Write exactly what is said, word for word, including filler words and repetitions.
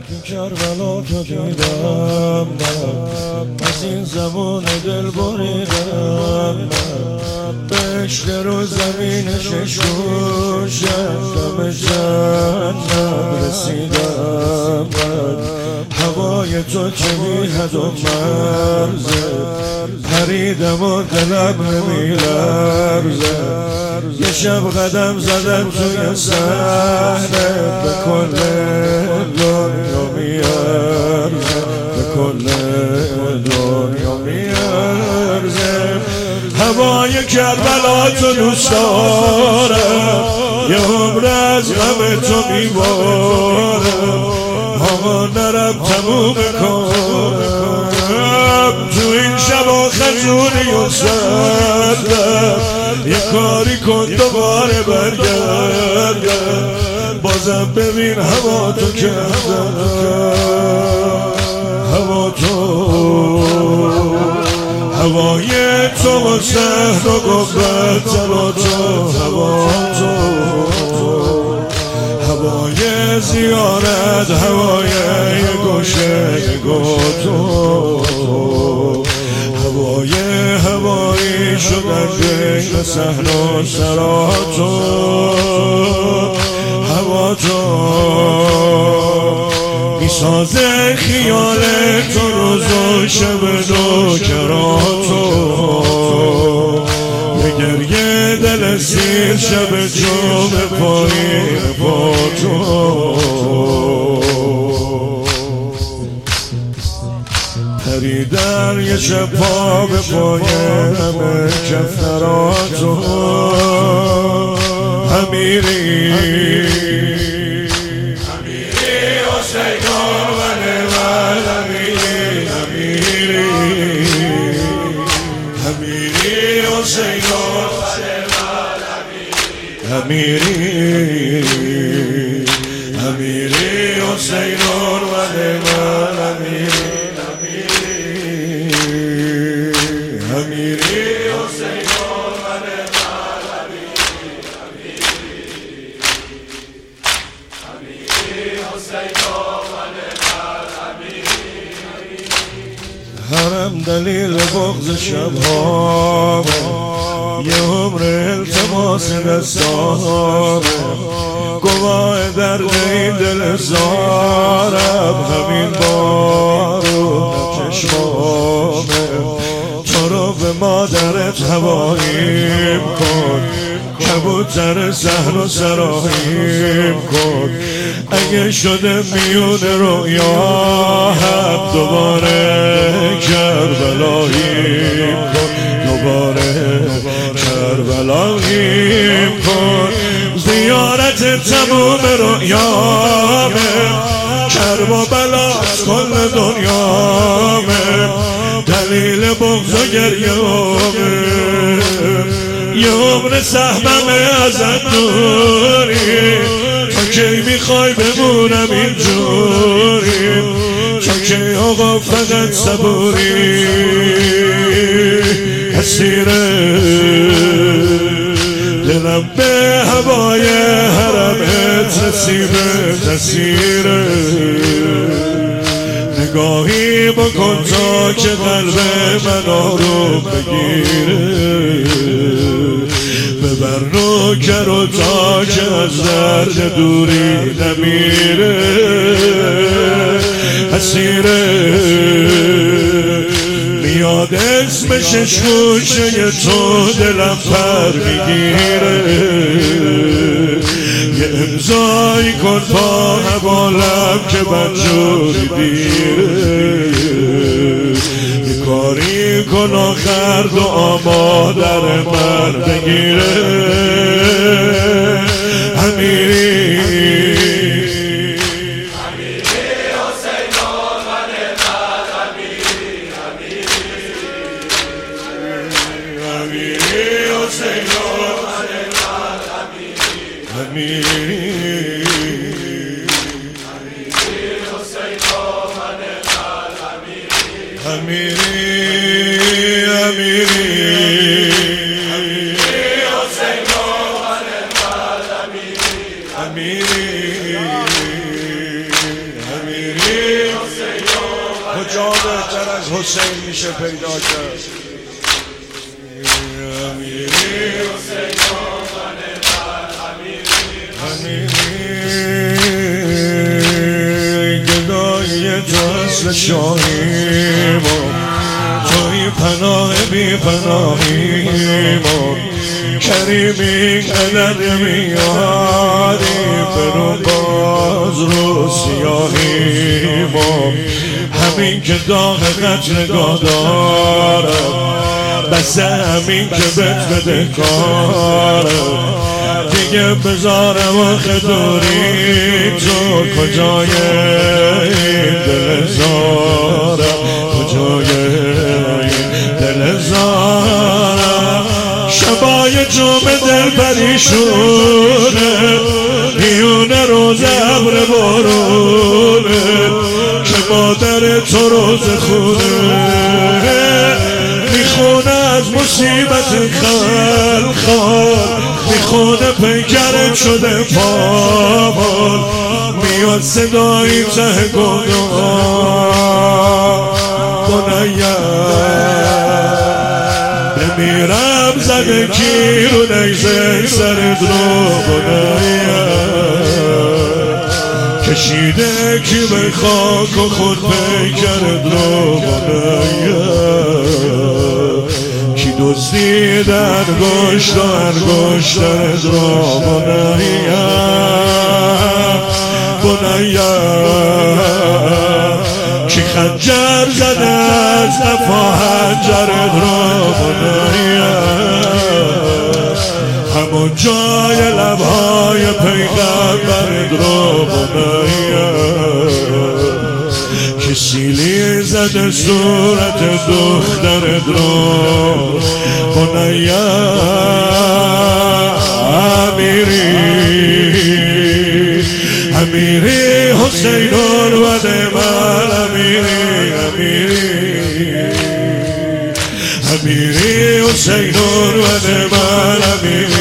تو کربلا تو دیدم من، از این زمان دل بریدم من، بهشت رو زمین شش گوشم دم جنت رسیدم من. هوای تو چه بی حد و مرزه، پریدم و دلم نمی لرزه. یه شب قدم زدم توی صحنه، به کل دنیا میارزه، به کل دنیا میارزه. هوای کربلا تو دوست دارم، یه عمر از غم تو میبارم. آقا نرم تموم کنم تو این شب و خزونی و سردم. یه کاری کن دوباره برگردم، بازم ببین هوا تو کردم. هوا تو هوای تو و سهر و گفت هوا تو، هوا تو هوای زیارت، هوای گوشه گوتو، هوای هوایی شدن بین صحن و سراتو. هوا تو میسازه خیال تو روز و شب نوکراتو. به گریه دل سیر شب جمعه پایین با تو. پریدن یه شب پا به پای همه کفتراتو. امیری امیری حسینان و نمال امیری امیری امیری حسینان و نمال امیری امیری حسینان و نمال امیری امیری حسینان و نمال امیری حسینان و نمال امیری. حرم دلیل بغض شبها، یه عمر التماس دستامه، گواه درد این دل زارم. همین بارو چشمامه، تو رو به مادرت حوالیم کن، کبوتر سهل و سراحیم کن. اگه شده میون رویا هم دوباره کربلاییم کن، دوباره کربلاییم کن. زیارت تموم رویامه، کرب و بلا از کل دنیامه، دلیل بغض و گریه‌امه. یه عمر سهممه ازت دوری، تا کی میخوای بمونم اینجوری؟ تا کی آقا فقط صبوری؟ اسیره دلم به هوای حرمت رسیده، اسیره نگاهی بکن تا که قلب من آروم بگیره. ببر نوکر و تا که از درد دوری نمیره. اسیره میاد اسم شش گوشه تو دلم پر میگیره. یه امضایی کن با حوالم که منجوری بیره. یه کاری کن آخر دعا مادر من بگیره. امیری امیری کجا بهتر از حسین میشه پیدا کرد؟ گدای تو اصل شاهی ما، توی پناه بی پناهی ما، کریمی قدر میاری برو باز رو سیاهی ما، همین که داغ قتلگاه دارم، بس همین که بهت بده کارم، دیگه بذارم آخه دوری تو کجای این دل زارم، کجای این دل زارم، شبای جمعه دل پریشونه، میونه روز ابر بارونه، که مادر تو روز خونه، میخونه از مصیبت خلخال، میخونه پیکرت شده پامال، میاد صدایی ته گناه، بنیم بمیرم زده کی رو نیزه سرت رو، بنیم کشیده کی به خاک و خود پیکرت رو، بنیم کی دزدیدن گوشت و انگشترت رو، بنیم بنیم کی خنجر زده از قفا حنجرت رو، بنیم همون جای لبهای پیغمبرت رو، بنیم که سیلی زده صورت دخترت رو، بنیم امیری امیری حسینون و من، امیری امیری امیری حسینون و من، امیری